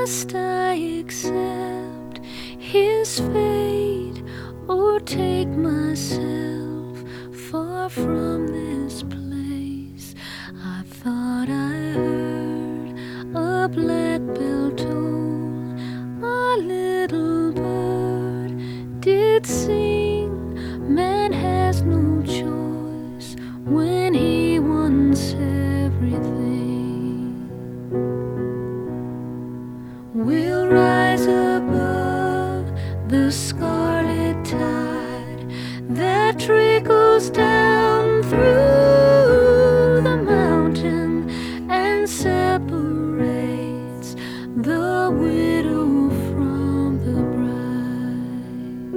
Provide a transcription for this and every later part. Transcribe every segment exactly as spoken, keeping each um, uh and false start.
Must I accept his fate or take myself far from this place? I thought I heard a blackbill toll, a little bird did sing. Man has no choice when he wants everything. We'll rise above the scarlet tide that trickles down through the mountain and separates the widow from the bride.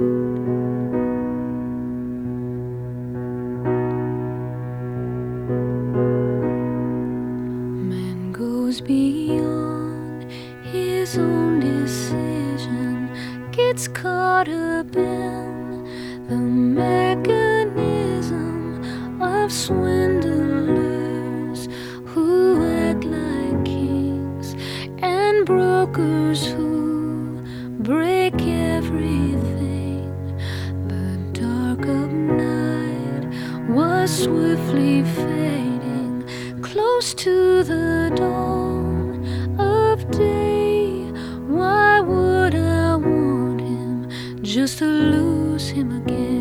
Man goes beyond his own decision, gets caught up in the mechanism of swindlers who act like kings and brokers who break everything. The dark of night was swiftly fading, close to the dawn of day. Why would I want him just to lose him again?